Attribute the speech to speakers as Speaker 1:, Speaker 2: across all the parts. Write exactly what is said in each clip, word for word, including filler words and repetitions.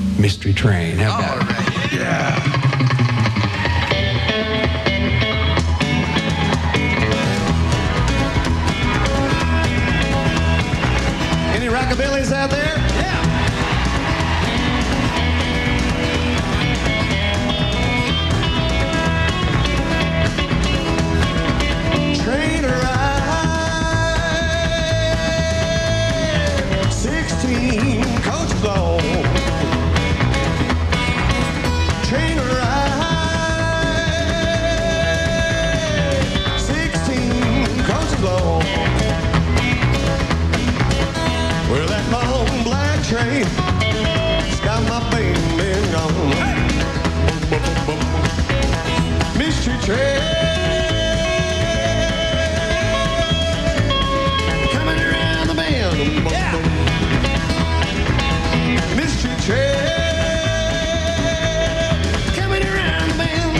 Speaker 1: Mystery Train. How about
Speaker 2: All right.
Speaker 1: it? Yeah. Any rockabillys out there? Yeah. Train ride, sixteen coaches long. Train ride, sixteen coaches long. Well, that long black train, it's got my baby gone. Mystery Train. Yeah. Mystery Train coming around the bend.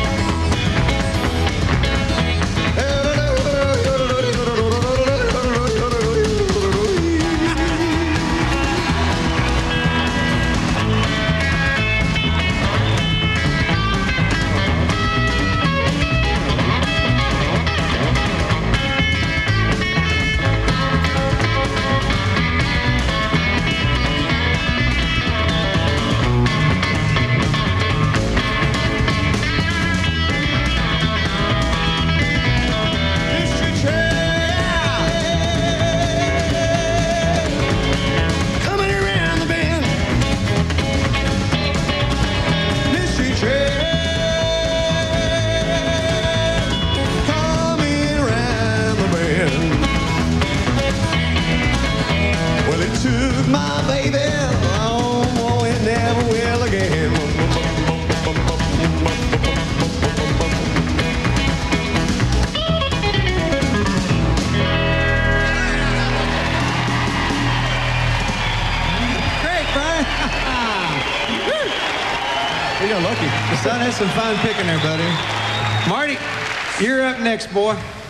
Speaker 1: Took my baby, oh, it never will again.
Speaker 3: Great, Brian.
Speaker 1: We got lucky.
Speaker 3: The son has some fun picking there, buddy.
Speaker 1: Marty, you're up next, boy.